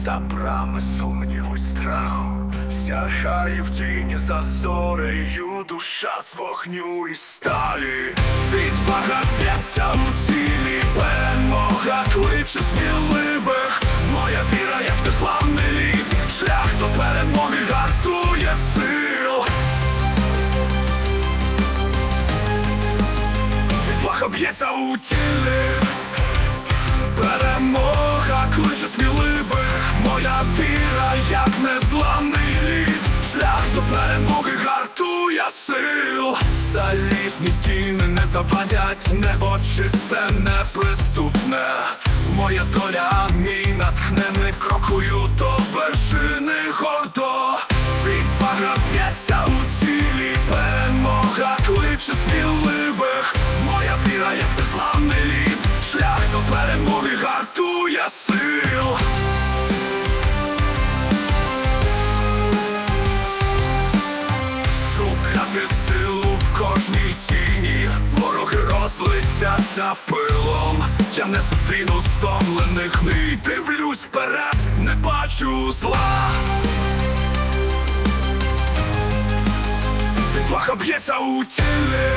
за брами сумніву й страху, сягає в тіні за зорею душа з вогню і сталі. Відвага б'ється у цілі, перемога кличе сміливих. Моя віра, як незламний лід, шлях до перемоги гартує сил. Відвага б'ється у тілі, перемога кличе сміливих. Моя віра, як незламний лід, шлях до перемоги гартує сил. Залізні стіни не завадять, небо чисте, неприступне. Моя доля, мій натхнений, крокую до вершини гордо. Відвага б'ється у цілі, перемога кличе сміливих. Моя віра, як незламний лід, шлях до перемоги гартує сил. Шукати силу в кожній тіні, вороги розлетяться пилом. Я не зустріну стомлених мій, дивлюсь вперед, не бачу зла. Відвага б'ється у тілі,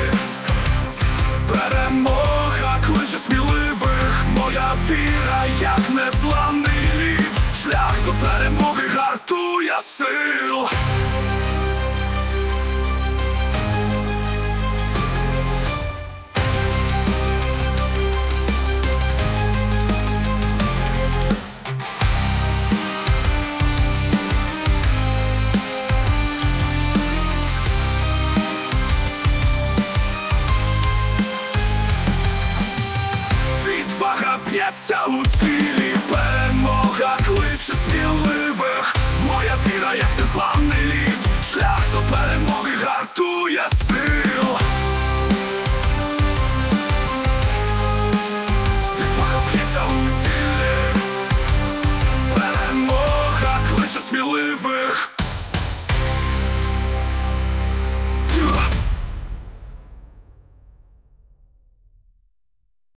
перемога кличе сміливих. Моя віра, як незламний лід, шлях до перемоги гартує сил. Відвага б'ється у цілі, перемога кличе сміливих. Моя віра, як незламний лід, шлях до перемоги гартує сил.